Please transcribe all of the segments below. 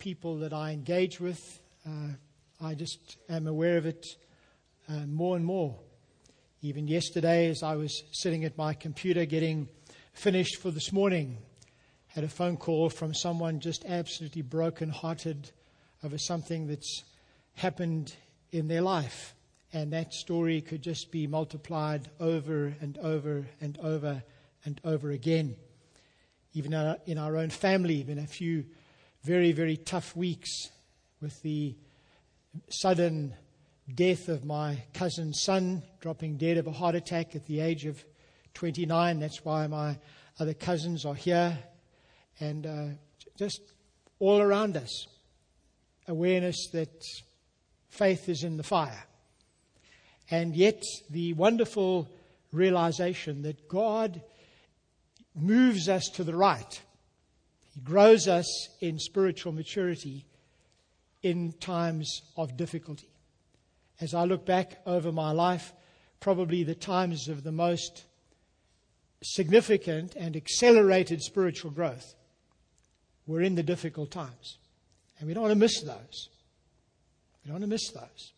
people that I engage with. I just am aware of it more and more. Even yesterday, as I was sitting at my computer getting finished for this morning, had a phone call from someone just absolutely broken-hearted over something that's happened in their life. And that story could just be multiplied over and over and over and over again. Even in our own family, been a few very, very tough weeks with the sudden death of my cousin's son, dropping dead of a heart attack at the age of 29. That's why my other cousins are here. And just all around us, awareness that faith is in the fire. And yet the wonderful realization that God moves us to the right. He grows us in spiritual maturity in times of difficulty. As I look back over my life, probably the times of the most significant and accelerated spiritual growth were in the difficult times. And we don't want to miss those. We don't want to miss those.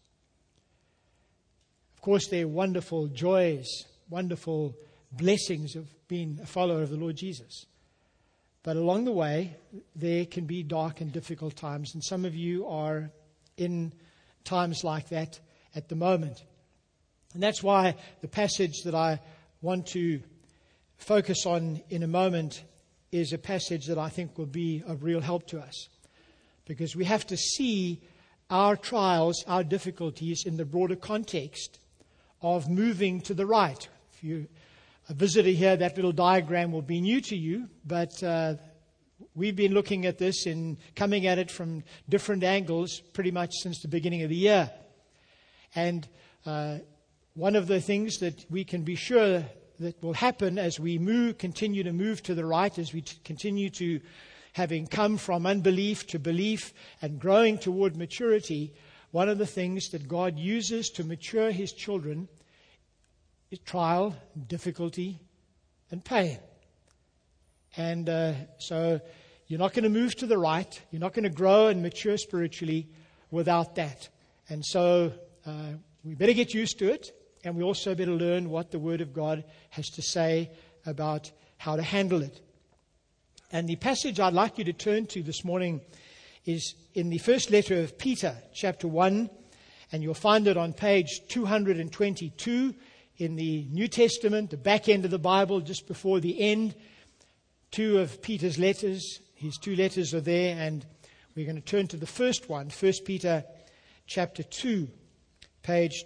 Of course, there are wonderful joys, wonderful blessings of being a follower of the Lord Jesus. But along the way, there can be dark and difficult times. And some of you are in times like that at the moment. And that's why the passage that I want to focus on in a moment is a passage that I think will be of real help to us. Because we have to see our trials, our difficulties in the broader context of moving to the right. If you're a visitor here, that little diagram will be new to you, but we've been looking at this and coming at it from different angles pretty much since the beginning of the year. And one of the things that we can be sure that will happen as we continue to move to the right, as we continue to, having come from unbelief to belief and growing toward maturity, one of the things that God uses to mature His children is trial, difficulty, and pain. And so you're not going to move to the right. You're not going to grow and mature spiritually without that. And so we better get used to it. And we also better learn what the Word of God has to say about how to handle it. And the passage I'd like you to turn to this morning is in the first letter of Peter, chapter 1. And you'll find it on page 222 in the New Testament, the back end of the Bible, just before the end. Two of Peter's letters, his two letters are there. And we're going to turn to the first one, 1 Peter chapter 2, page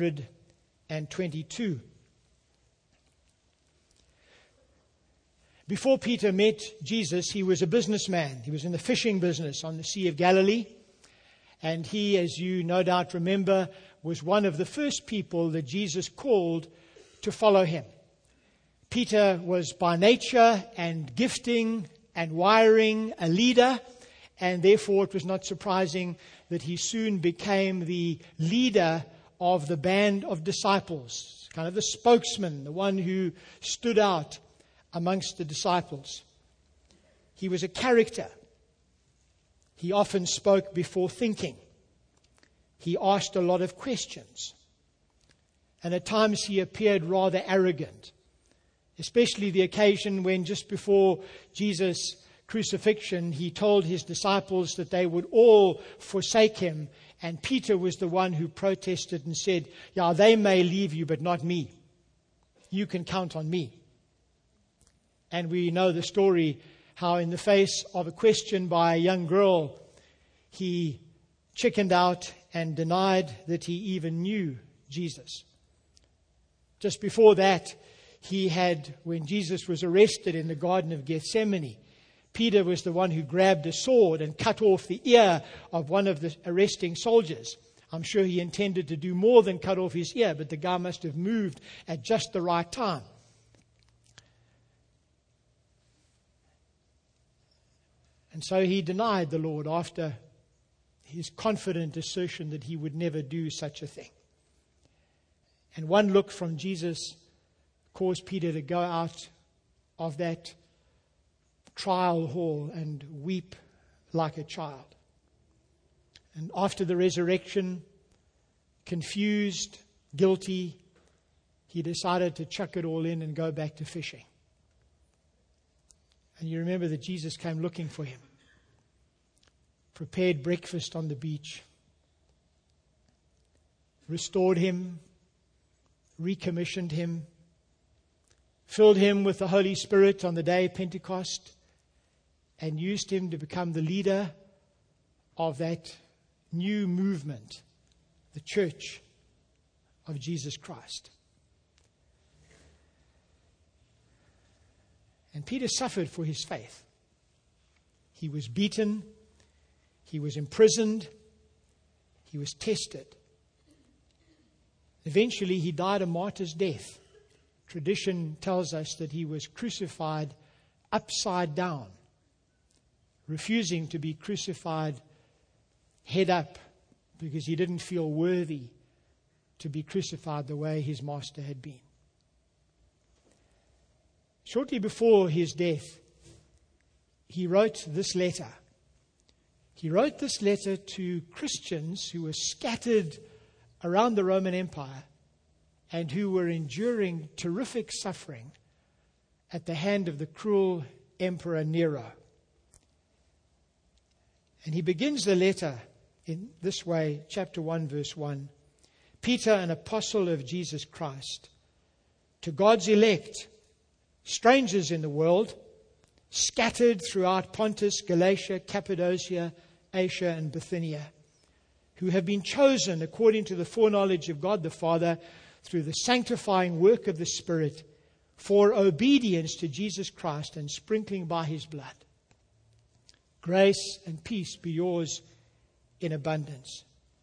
222. Before Peter met Jesus, he was a businessman. He was in the fishing business on the Sea of Galilee. And he, as you no doubt remember, was one of the first people that Jesus called to follow him. Peter was by nature and gifting and wiring a leader, and therefore it was not surprising that he soon became the leader of the band of disciples, kind of the spokesman, the one who stood out amongst the disciples. He was a character. He often spoke before thinking. He asked a lot of questions. And at times he appeared rather arrogant, especially the occasion when just before Jesus' crucifixion, he told his disciples that they would all forsake him. And Peter was the one who protested and said, "Yeah, they may leave you, but not me. You can count on me." And we know the story, how in the face of a question by a young girl, he chickened out and denied that he even knew Jesus. Just before that, when Jesus was arrested in the Garden of Gethsemane, Peter was the one who grabbed a sword and cut off the ear of one of the arresting soldiers. I'm sure he intended to do more than cut off his ear, but the guy must have moved at just the right time. And so he denied the Lord after his confident assertion that he would never do such a thing. And one look from Jesus caused Peter to go out of that trial hall and weep like a child. And after the resurrection, confused, guilty, he decided to chuck it all in and go back to fishing. And you remember that Jesus came looking for him, prepared breakfast on the beach, restored him, recommissioned him, filled him with the Holy Spirit on the day of Pentecost, and used him to become the leader of that new movement, the Church of Jesus Christ. And Peter suffered for his faith. He was beaten, he was imprisoned, he was tested. Eventually, he died a martyr's death. Tradition tells us that he was crucified upside down, refusing to be crucified head up because he didn't feel worthy to be crucified the way his master had been. Shortly before his death, he wrote this letter. He wrote this letter to Christians who were scattered around the Roman Empire and who were enduring terrific suffering at the hand of the cruel Emperor Nero. And he begins the letter in this way, chapter 1, verse 1. Peter, an apostle of Jesus Christ, to God's elect, strangers in the world, scattered throughout Pontus, Galatia, Cappadocia, Asia, and Bithynia, who have been chosen according to the foreknowledge of God the Father through the sanctifying work of the Spirit for obedience to Jesus Christ and sprinkling by his blood. Grace and peace be yours in abundance.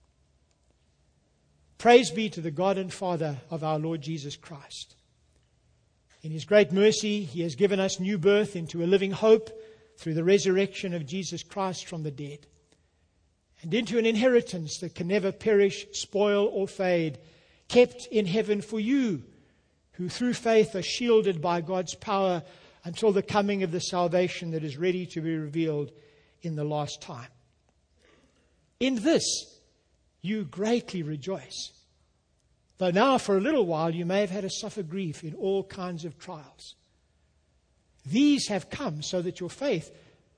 Praise be to the God and Father of our Lord Jesus Christ. In his great mercy, he has given us new birth into a living hope through the resurrection of Jesus Christ from the dead, and into an inheritance that can never perish, spoil, or fade, kept in heaven for you, who through faith are shielded by God's power until the coming of the salvation that is ready to be revealed in the last time. In this you greatly rejoice, though now for a little while you may have had to suffer grief in all kinds of trials. These have come so that your faith,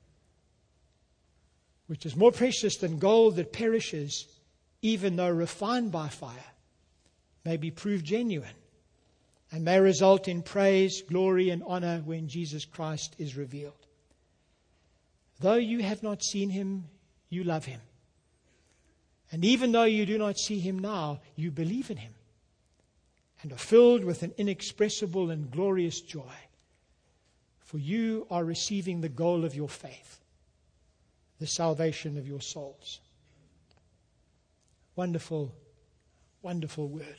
which is more precious than gold that perishes, even though refined by fire, may be proved genuine and may result in praise, glory, and honor when Jesus Christ is revealed. Though you have not seen him, you love him. And even though you do not see him now, you believe in him and are filled with an inexpressible and glorious joy, for you are receiving the goal of your faith, the salvation of your souls. Wonderful, wonderful word.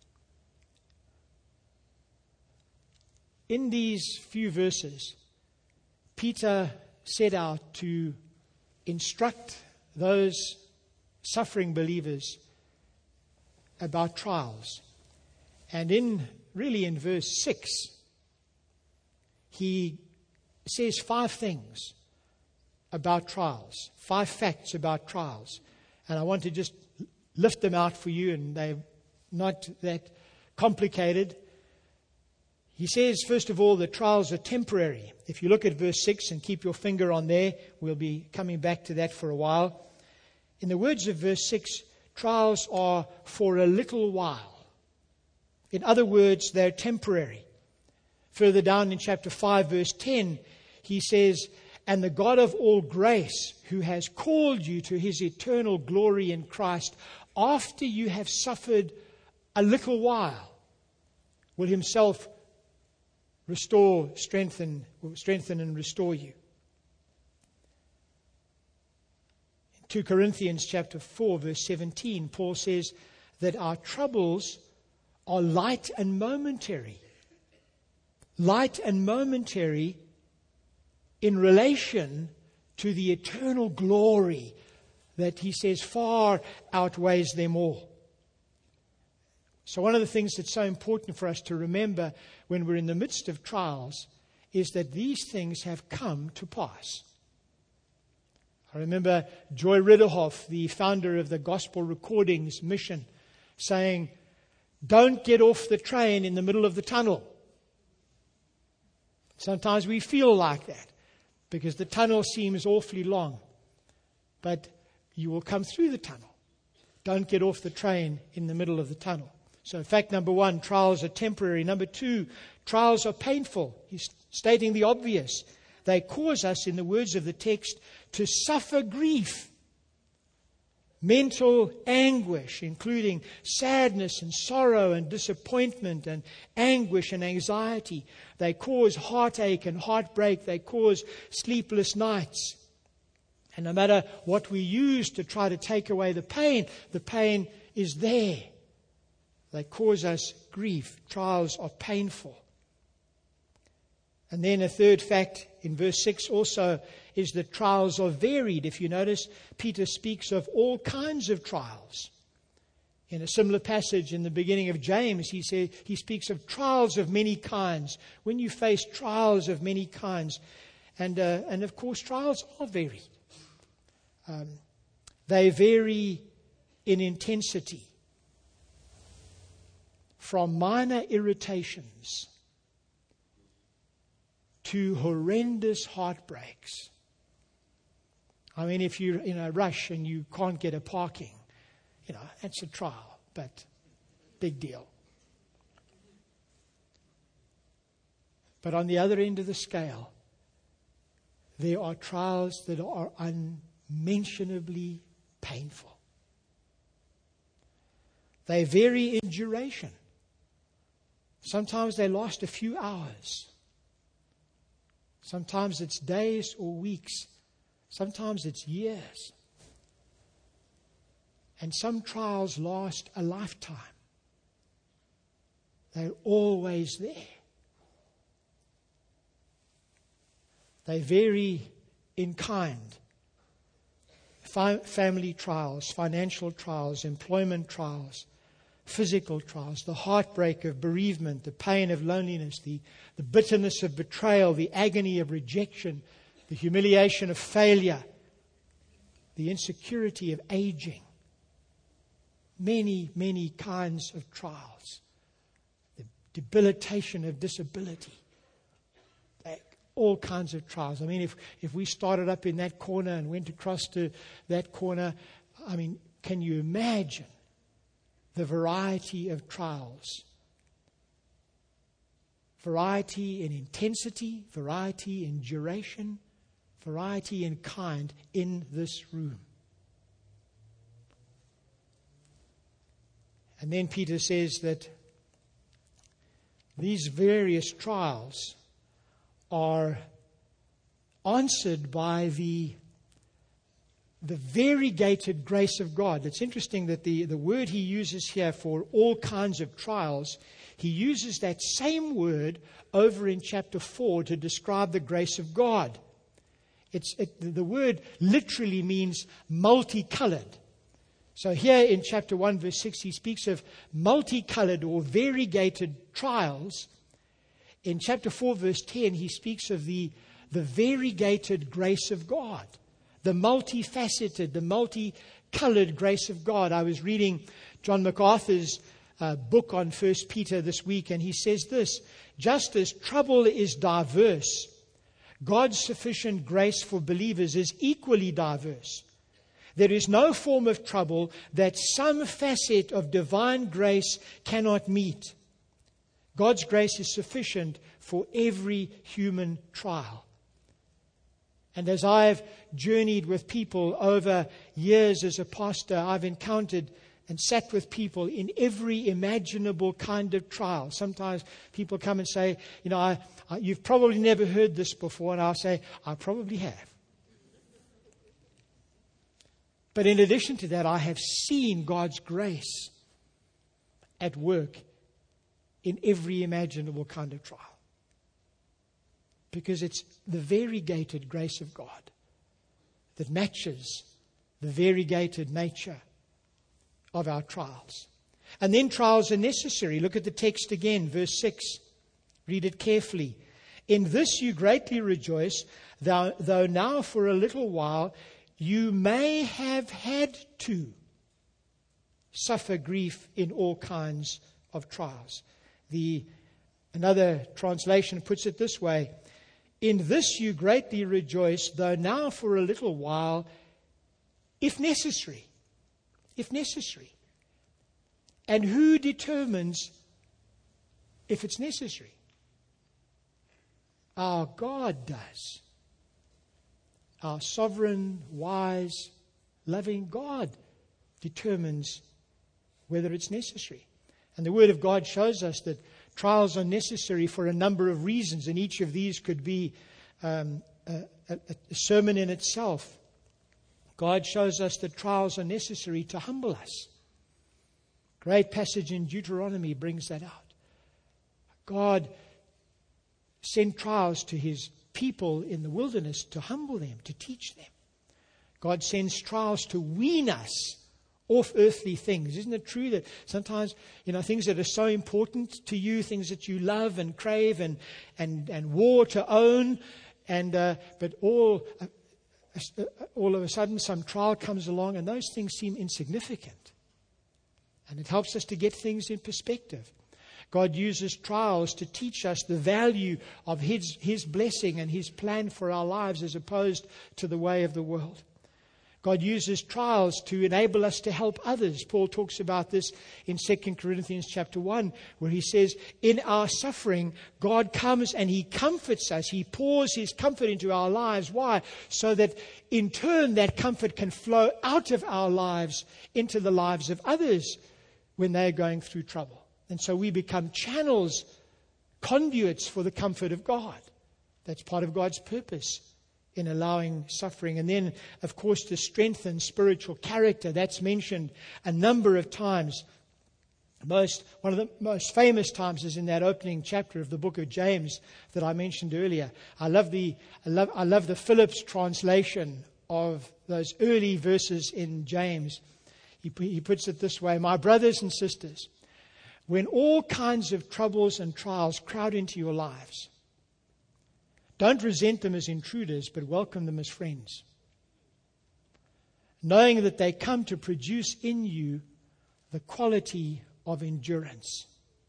In these few verses, Peter set out to instruct those suffering believers about trials. And in verse 6, he says 5 things about trials, 5 facts about trials. And I want to just lift them out for you, and they're not that complicated. He says, first of all, that trials are temporary. If you look at verse 6 and keep your finger on there, we'll be coming back to that for a while. In the words of verse 6, trials are for a little while. In other words, they're temporary. Further down in chapter 5, verse 10, he says, and the God of all grace, who has called you to his eternal glory in Christ, after you have suffered a little while, will himself strengthen and restore you. In 2 Corinthians chapter 4, verse 17, Paul says that our troubles are light and momentary. Light and momentary in relation to the eternal glory that he says far outweighs them all. So one of the things that's so important for us to remember when we're in the midst of trials is that these things have come to pass. I remember Joy Ridderhoff, the founder of the Gospel Recordings Mission, saying, "Don't get off the train in the middle of the tunnel." Sometimes we feel like that because the tunnel seems awfully long. But you will come through the tunnel. Don't get off the train in the middle of the tunnel. So fact number one, trials are temporary. Number two, trials are painful. He's stating the obvious. They cause us, in the words of the text, to suffer grief. Mental anguish, including sadness and sorrow and disappointment and anguish and anxiety. They cause heartache and heartbreak. They cause sleepless nights. And no matter what we use to try to take away the pain is there. They cause us grief. Trials are painful. And then a third fact in verse 6 also is that trials are varied. If you notice, Peter speaks of all kinds of trials. In a similar passage in the beginning of James, he speaks of trials of many kinds. When you face trials of many kinds, and of course trials are varied. They vary in intensity, from minor irritations to horrendous heartbreaks. I mean, if you're in a rush and you can't get a parking, that's a trial, but big deal. But on the other end of the scale, there are trials that are unmentionably painful. They vary in duration. Sometimes they last a few hours. Sometimes it's days or weeks. Sometimes it's years. And some trials last a lifetime. They're always there. They vary in kind. Family trials, financial trials, employment trials, physical trials, the heartbreak of bereavement, the pain of loneliness, the bitterness of betrayal, the agony of rejection, the humiliation of failure, the insecurity of aging. Many, many kinds of trials. The debilitation of disability. All kinds of trials. I mean, if we started up in that corner and went across to that corner, I mean, can you imagine the variety of trials? Variety in intensity, variety in duration, variety in kind in this room. And then Peter says that these various trials are answered by the variegated grace of God. It's interesting that the word he uses here for all kinds of trials, he uses that same word over in chapter 4 to describe the grace of God. The word literally means multicolored. So here in chapter 1 verse 6 he speaks of multicolored or variegated trials. In chapter 4, verse 10, he speaks of the variegated grace of God, the multifaceted, the multicolored grace of God. I was reading John MacArthur's book on 1 Peter this week, and he says this: just as trouble is diverse, God's sufficient grace for believers is equally diverse. There is no form of trouble that some facet of divine grace cannot meet. God's grace is sufficient for every human trial. And as I've journeyed with people over years as a pastor, I've encountered and sat with people in every imaginable kind of trial. Sometimes people come and say, you've probably never heard this before. And I'll say, I probably have. But in addition to that, I have seen God's grace at work in every imaginable kind of trial. Because it's the variegated grace of God that matches the variegated nature of our trials. And then trials are necessary. Look at the text again, verse 6. Read it carefully. In this you greatly rejoice, though now for a little while you may have had to suffer grief in all kinds of trials. Another translation puts it this way: in this you greatly rejoice, though now for a little while, if necessary. If necessary. And who determines if it's necessary? Our God does. Our sovereign, wise, loving God determines whether it's necessary. And the Word of God shows us that trials are necessary for a number of reasons, and each of these could be a sermon in itself. God shows us that trials are necessary to humble us. Great passage in Deuteronomy brings that out. God sent trials to His people in the wilderness to humble them, to teach them. God sends trials to wean us off earthly things. Isn't it true that sometimes, things that are so important to you, things that you love and crave and war to own, but all of a sudden some trial comes along and those things seem insignificant. And it helps us to get things in perspective. God uses trials to teach us the value of His blessing and His plan for our lives as opposed to the way of the world. God uses trials to enable us to help others. Paul talks about this in 2 Corinthians chapter 1, where he says, in our suffering, God comes and He comforts us. He pours His comfort into our lives. Why? So that in turn that comfort can flow out of our lives into the lives of others when they're going through trouble. And so we become channels, conduits for the comfort of God. That's part of God's purpose in allowing suffering. And then, of course, to strengthen spiritual character. That's mentioned a number of times. One of the most famous times is in that opening chapter of the book of James that I mentioned earlier. I love the Phillips translation of those early verses in James. He puts it this way: my brothers and sisters, when all kinds of troubles and trials crowd into your lives, don't resent them as intruders, but welcome them as friends, knowing that they come to produce in you the quality of endurance.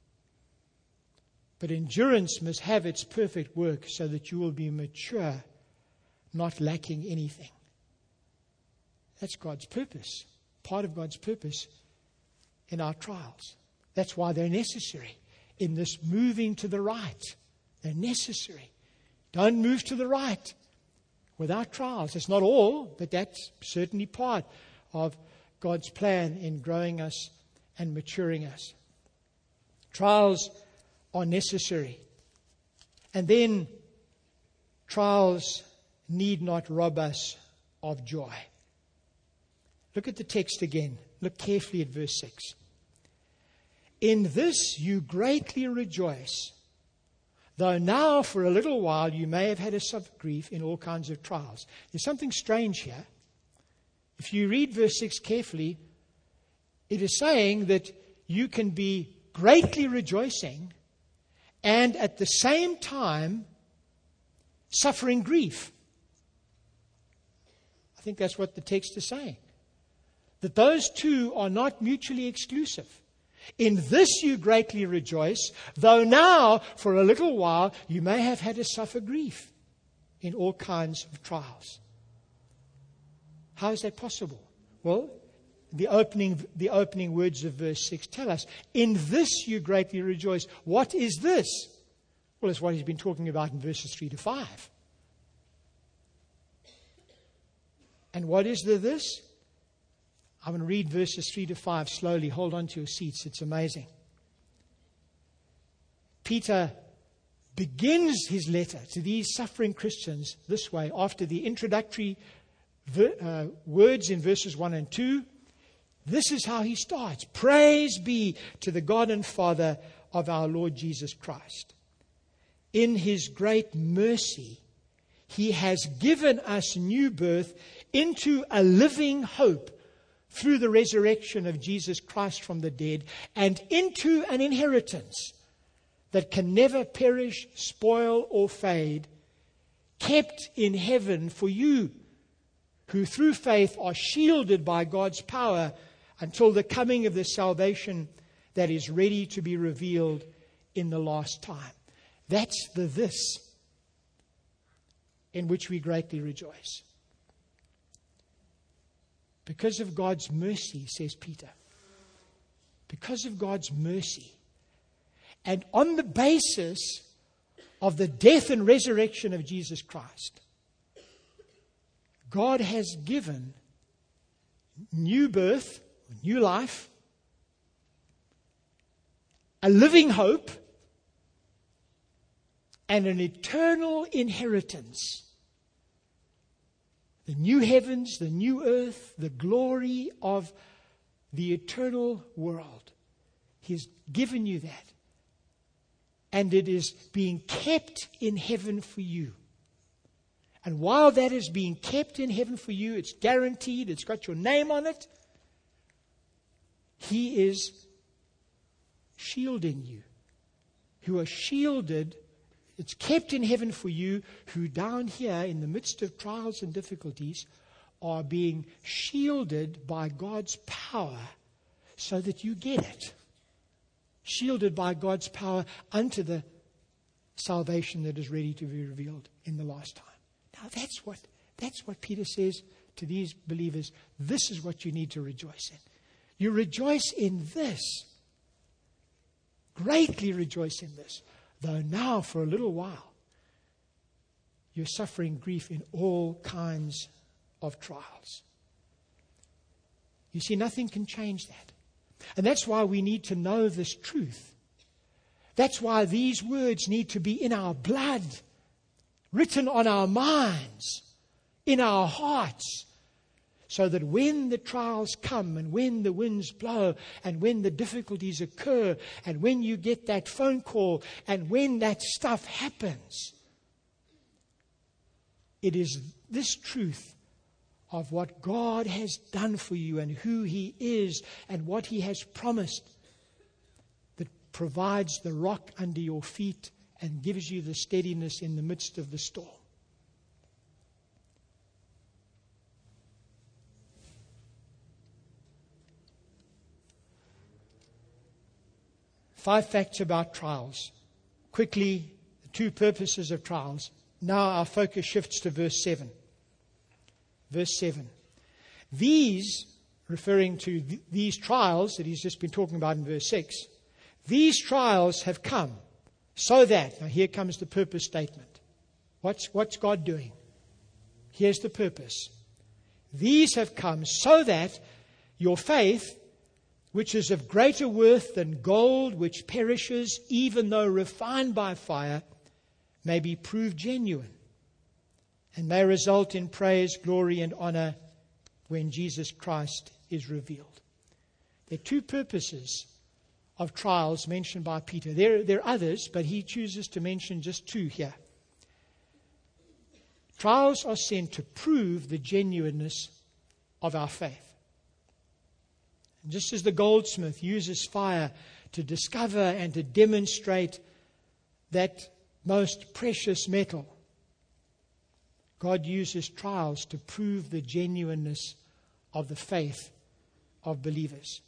But endurance must have its perfect work so that you will be mature, not lacking anything. That's God's purpose, part of God's purpose in our trials. That's why they're necessary in this moving to the right. They're necessary. Don't move to the right without trials. It's not all, but that's certainly part of God's plan in growing us and maturing us. Trials are necessary. And then trials need not rob us of joy. Look at the text again. Look carefully at verse 6. In this you greatly rejoice, though now for a little while you may have had to suffer grief in all kinds of trials. There's something strange here. If you read verse 6 carefully, it is saying that you can be greatly rejoicing and at the same time suffering grief. I think that's what the text is saying. That those two are not mutually exclusive. In this you greatly rejoice, though now, for a little while, you may have had to suffer grief in all kinds of trials. How is that possible? Well, the opening words of verse 6 tell us, in this you greatly rejoice. What is this? Well, it's what he's been talking about in verses 3 to 5. And what is the this? I'm going to read verses 3 to 5 slowly. Hold on to your seats. It's amazing. Peter begins his letter to these suffering Christians this way. After the introductory words in verses 1 and 2, this is how he starts. Praise be to the God and Father of our Lord Jesus Christ. In His great mercy, He has given us new birth into a living hope through the resurrection of Jesus Christ from the dead, and into an inheritance that can never perish, spoil, or fade, kept in heaven for you, who through faith are shielded by God's power until the coming of the salvation that is ready to be revealed in the last time. That's the this in which we greatly rejoice. Because of God's mercy, says Peter. Because of God's mercy. And on the basis of the death and resurrection of Jesus Christ, God has given new birth, new life, a living hope, and an eternal inheritance. The new heavens, the new earth, the glory of the eternal world. He's given you that. And it is being kept in heaven for you. And while that is being kept in heaven for you, it's guaranteed, it's got your name on it. He is shielding you. Who are shielded, it's kept in heaven for you, who down here in the midst of trials and difficulties are being shielded by God's power so that you get it. Shielded by God's power unto the salvation that is ready to be revealed in the last time. Now that's what Peter says to these believers. This is what you need to rejoice in. You rejoice in this. Greatly rejoice in this. Though now for a little while you're suffering grief in all kinds of trials. You see, nothing can change that. And that's why we need to know this truth. That's why these words need to be in our blood, written on our minds, in our hearts, so that when the trials come and when the winds blow and when the difficulties occur and when you get that phone call and when that stuff happens, it is this truth of what God has done for you and who He is and what He has promised that provides the rock under your feet and gives you the steadiness in the midst of the storm. Five facts about trials. Quickly, the two purposes of trials. Now our focus shifts to verse 7. Verse 7. These, referring to these trials that he's just been talking about in verse 6, these trials have come so that, now here comes the purpose statement. What's God doing? Here's the purpose. These have come so that your faith, which is of greater worth than gold which perishes, even though refined by fire, may be proved genuine and may result in praise, glory, and honor when Jesus Christ is revealed. There are two purposes of trials mentioned by Peter. There are others, but he chooses to mention just two here. Trials are sent to prove the genuineness of our faith. And just as the goldsmith uses fire to discover and to demonstrate that most precious metal, God uses trials to prove the genuineness of the faith of believers.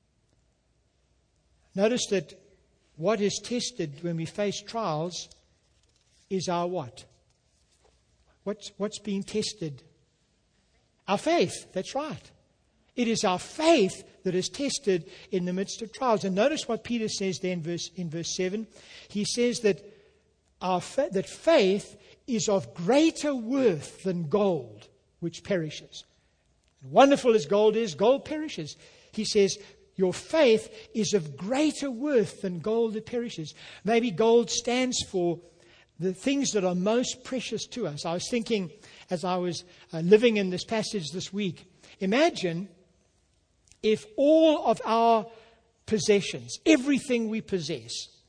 Notice that what is tested when we face trials is our what? What's being tested? Our faith. That's right. It is our faith that is tested in the midst of trials. And notice what Peter says there in verse 7. He says that that faith is of greater worth than gold, which perishes. Wonderful as gold perishes. He says, your faith is of greater worth than gold that perishes. Maybe gold stands for the things that are most precious to us. I was thinking, as I was living in this passage this week, imagine if all of our possessions, everything we possess,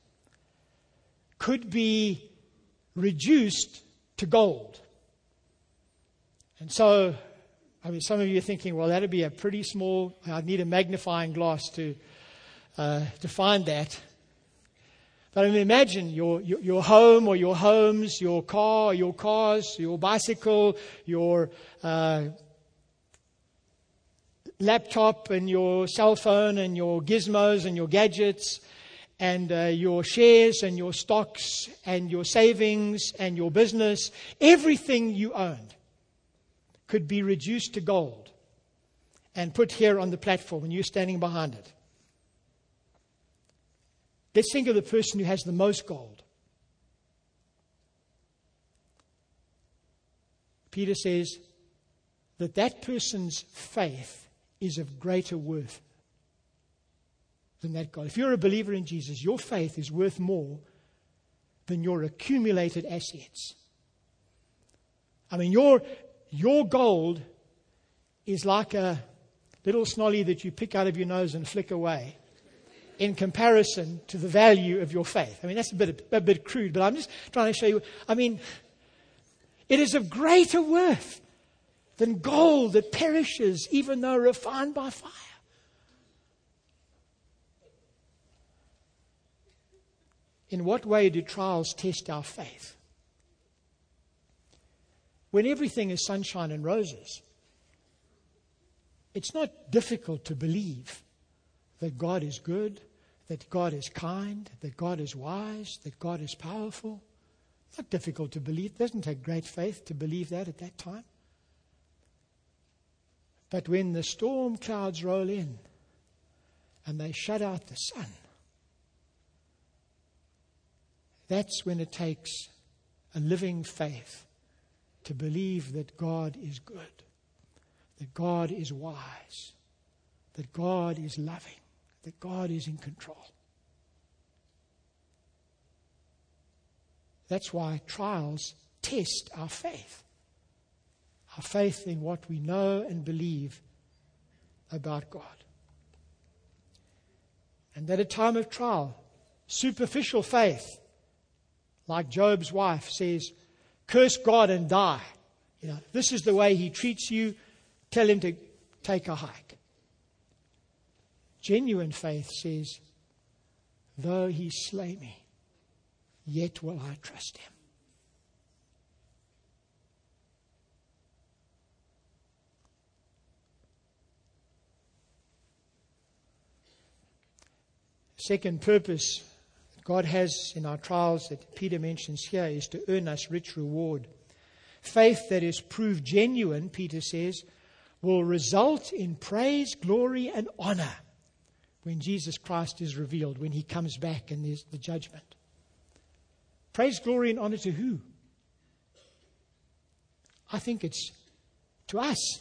could be reduced to gold. And so, some of you are thinking, well, that'd be a pretty small, I'd need a magnifying glass to find that. But imagine your home or your homes, your car or your cars, your bicycle, your laptop and your cell phone and your gizmos and your gadgets and your shares and your stocks and your savings and your business, everything you owned could be reduced to gold and put here on the platform and you're standing behind it. Let's think of the person who has the most gold. Peter says that that person's faith is of greater worth than that gold. If you're a believer in Jesus, your faith is worth more than your accumulated assets. I mean, your gold is like a little snolly that you pick out of your nose and flick away in comparison to the value of your faith. I mean, that's a bit crude, but I'm just trying to show you. I mean, it is of greater worth than gold that perishes even though refined by fire. In what way do trials test our faith? When everything is sunshine and roses, it's not difficult to believe that God is good, that God is kind, that God is wise, that God is powerful. It's not difficult to believe. It doesn't take great faith to believe that at that time. But when the storm clouds roll in and they shut out the sun, that's when it takes a living faith to believe that God is good, that God is wise, that God is loving, that God is in control. That's why trials test our faith in what we know and believe about God. And at a time of trial, superficial faith, like Job's wife says, curse God and die. You know, this is the way he treats you. Tell him to take a hike. Genuine faith says, though he slay me, yet will I trust him. Second purpose God has in our trials that Peter mentions here is to earn us rich reward. Faith that is proved genuine, Peter says, will result in praise, glory, and honor when Jesus Christ is revealed, when he comes back and there's the judgment. Praise, glory, and honor to who? I think it's to us.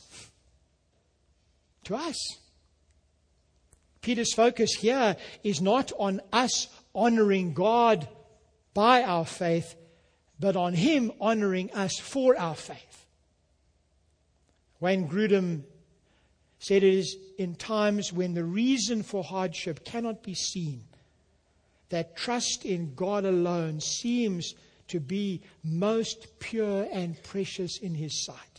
To us. Peter's focus here is not on us honoring God by our faith, but on him honoring us for our faith. Wayne Grudem said it is in times when the reason for hardship cannot be seen that trust in God alone seems to be most pure and precious in his sight.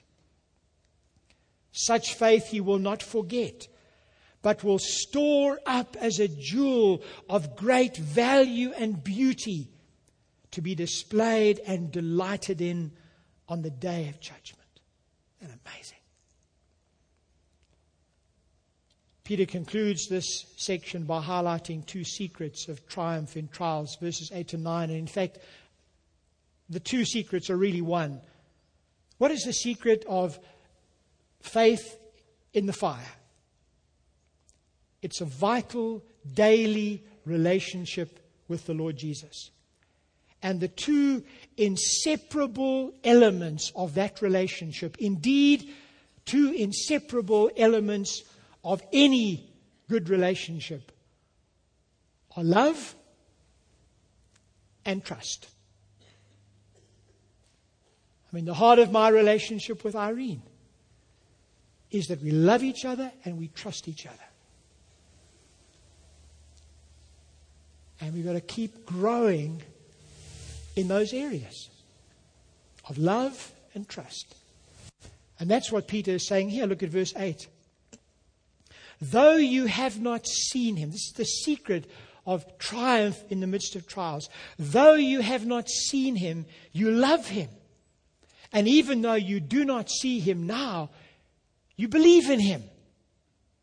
Such faith he will not forget, but will store up as a jewel of great value and beauty to be displayed and delighted in on the day of judgment. And amazing. Peter concludes this section by highlighting two secrets of triumph in trials, verses 8 to 9. And in fact, the two secrets are really one. What is the secret of faith in the fire? It's a vital, daily relationship with the Lord Jesus. And the two inseparable elements of that relationship, indeed, two inseparable elements of any good relationship, are love and trust. I mean, the heart of my relationship with Irene is that we love each other and we trust each other. And we've got to keep growing in those areas of love and trust. And that's what Peter is saying here. Look at verse 8. Though you have not seen him, this is the secret of triumph in the midst of trials. Though you have not seen him, you love him. And even though you do not see him now, you believe in him.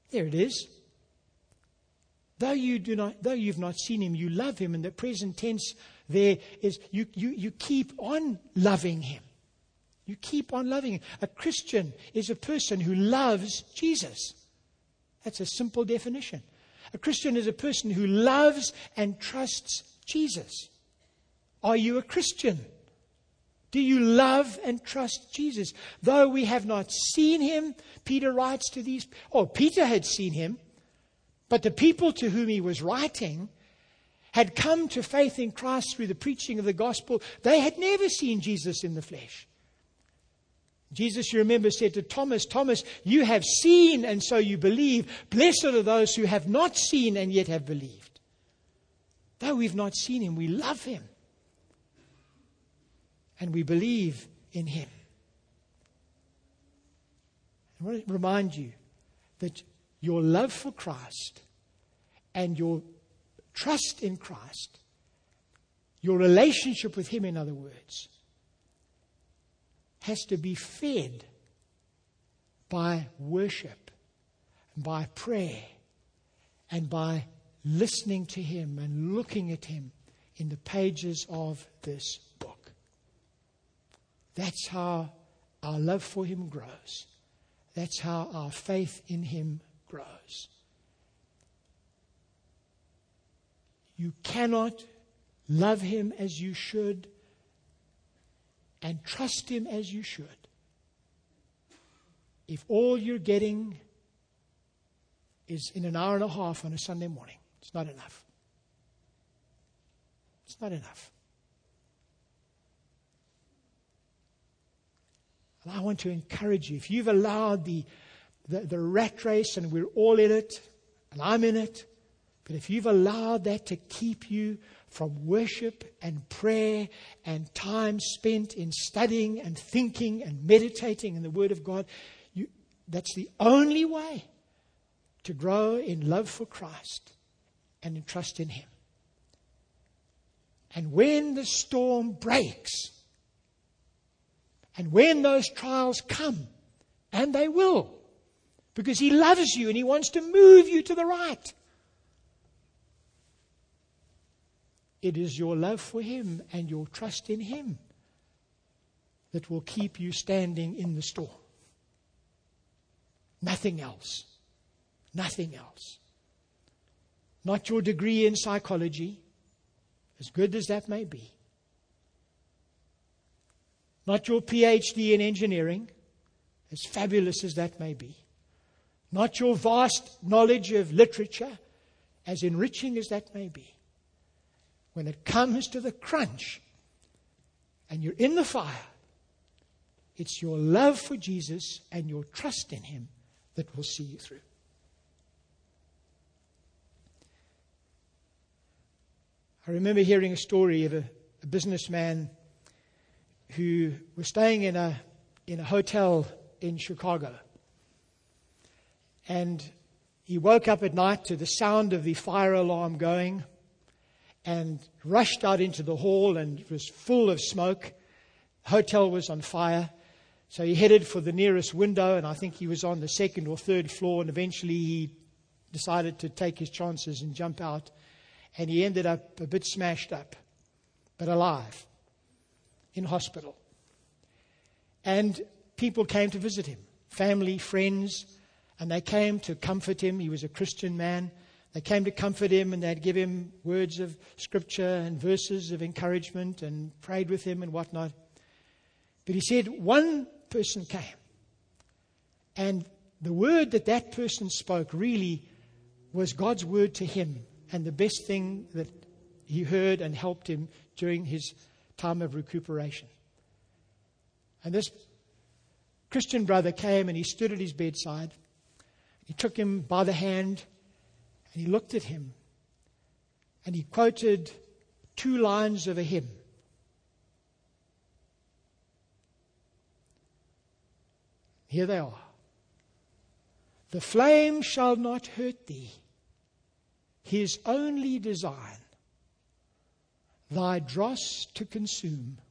There it is. Though you've not seen him, you love him. And the present tense there is you keep on loving him. You keep on loving him. A Christian is a person who loves Jesus. That's a simple definition. A Christian is a person who loves and trusts Jesus. Are you a Christian? Do you love and trust Jesus? Though we have not seen him, Peter writes to these. Peter had seen him, but the people to whom he was writing had come to faith in Christ through the preaching of the gospel. They had never seen Jesus in the flesh. Jesus, you remember, said to Thomas, Thomas, you have seen and so you believe. Blessed are those who have not seen and yet have believed. Though we've not seen him, we love him. And we believe in him. I want to remind you that your love for Christ and your trust in Christ, your relationship with him, in other words, has to be fed by worship, by prayer, and by listening to him and looking at him in the pages of this book. That's how our love for him grows. That's how our faith in him grows. You cannot love him as you should and trust him as you should if all you're getting is in an hour and a half on a Sunday morning. It's not enough. It's not enough. And I want to encourage you, if you've allowed the rat race, and we're all in it, and I'm in it, but if you've allowed that to keep you from worship and prayer and time spent in studying and thinking and meditating in the Word of God, that's the only way to grow in love for Christ and in trust in him. And when the storm breaks, and when those trials come, and they will, because he loves you and he wants to move you to the right, it is your love for him and your trust in him that will keep you standing in the storm. Nothing else. Nothing else. Not your degree in psychology, as good as that may be. Not your PhD in engineering, as fabulous as that may be. Not your vast knowledge of literature, as enriching as that may be. When it comes to the crunch and you're in the fire, it's your love for Jesus and your trust in him that will see you through. I remember hearing a story of a businessman who was staying in a hotel in Chicago. And he woke up at night to the sound of the fire alarm going and rushed out into the hall, and it was full of smoke. The hotel was on fire. So he headed for the nearest window, and I think he was on the second or third floor, and eventually he decided to take his chances and jump out. And he ended up a bit smashed up, but alive, in hospital. And people came to visit him, family, friends, and they came to comfort him. He was a Christian man. They came to comfort him, and they'd give him words of scripture and verses of encouragement and prayed with him and whatnot. But he said one person came, and the word that person spoke really was God's word to him, and the best thing that he heard and helped him during his time of recuperation. And this Christian brother came and he stood at his bedside. He took him by the hand and he looked at him and he quoted 2 lines of a hymn. Here they are. The flame shall not hurt thee, his only design, thy dross to consume,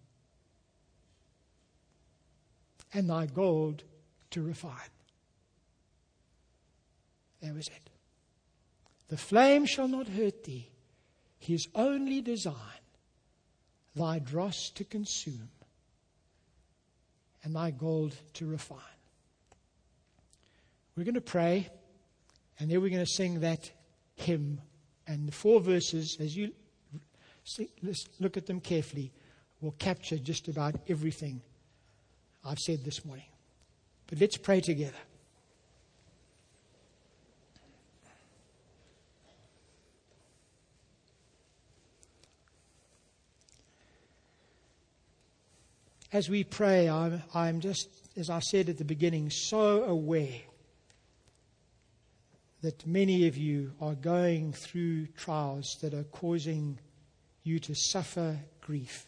and thy gold to refine. That was it. The flame shall not hurt thee. His only design, thy dross to consume, and thy gold to refine. We're going to pray, and then we're going to sing that hymn. And the 4 verses, as you let's look at them carefully, will capture just about everything I've said this morning. But let's pray together. As we pray, I'm just, as I said at the beginning, so aware that many of you are going through trials that are causing you to suffer grief.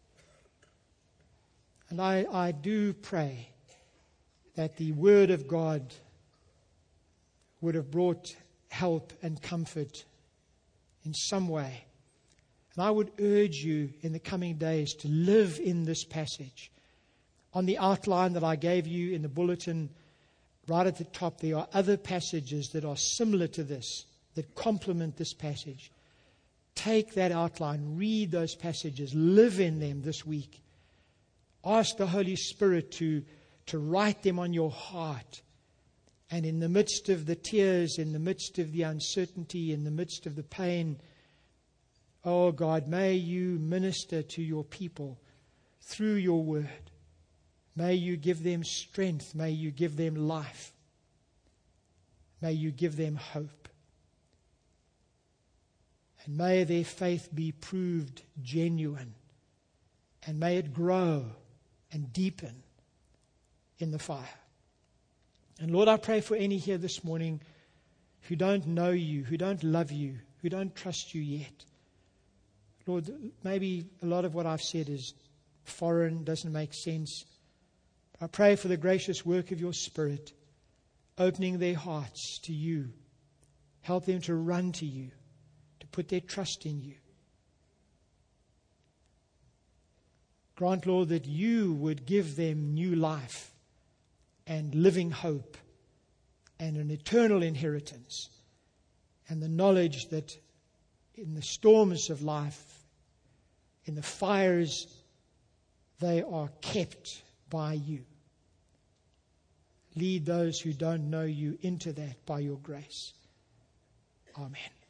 And I do pray that the Word of God would have brought help and comfort in some way. And I would urge you in the coming days to live in this passage. On the outline that I gave you in the bulletin, right at the top, there are other passages that are similar to this, that complement this passage. Take that outline, read those passages, live in them this week. Ask the Holy Spirit to write them on your heart. And in the midst of the tears, in the midst of the uncertainty, in the midst of the pain, oh God, may you minister to your people through your word. May you give them strength. May you give them life. May you give them hope. And may their faith be proved genuine. And may it grow and deepen in the fire. And Lord, I pray for any here this morning who don't know you, who don't love you, who don't trust you yet. Lord, maybe a lot of what I've said is foreign, doesn't make sense. I pray for the gracious work of your Spirit, opening their hearts to you. Help them to run to you, to put their trust in you. Grant, Lord, that you would give them new life and living hope and an eternal inheritance, and the knowledge that in the storms of life, in the fires, they are kept by you. Lead those who don't know you into that by your grace. Amen.